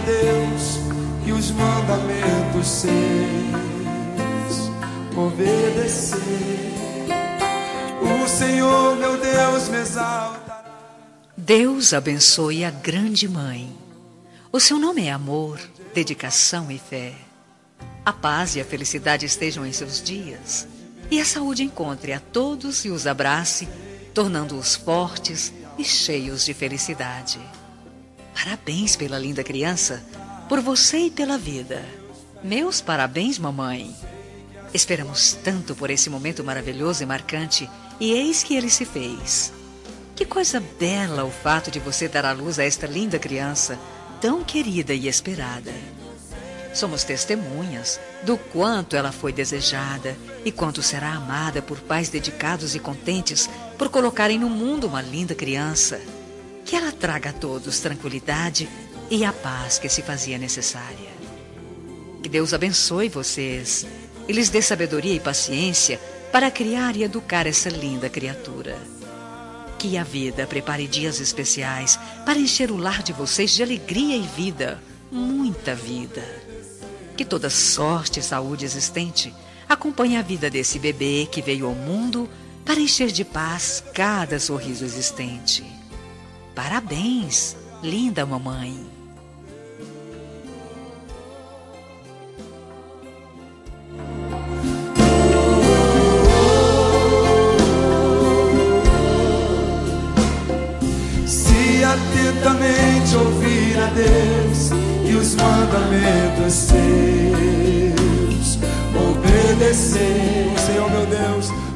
Deus e os mandamentos seus obedecer. O Senhor meu Deus me exaltará. Deus abençoe a grande mãe. O seu nome é amor, dedicação e fé. A paz e a felicidade estejam em seus dias, e a saúde encontre a todos e os abrace, tornando-os fortes e cheios de felicidade. Parabéns pela linda criança, por você e pela vida. Meus parabéns, mamãe. Esperamos tanto por esse momento maravilhoso e marcante, e eis que ele se fez. Que coisa bela o fato de você dar à luz a esta linda criança, tão querida e esperada. Somos testemunhas do quanto ela foi desejada e quanto será amada por pais dedicados e contentes por colocarem no mundo uma linda criança. Que ela traga a todos tranquilidade e a paz que se fazia necessária. Que Deus abençoe vocês e lhes dê sabedoria e paciência para criar e educar essa linda criatura. Que a vida prepare dias especiais para encher o lar de vocês de alegria e vida, muita vida. Que toda sorte e saúde existente acompanhe a vida desse bebê que veio ao mundo para encher de paz cada sorriso existente. Parabéns, linda mamãe. Se atentamente ouvir a Deus e os mandamentos seus obedecer, Senhor meu Deus,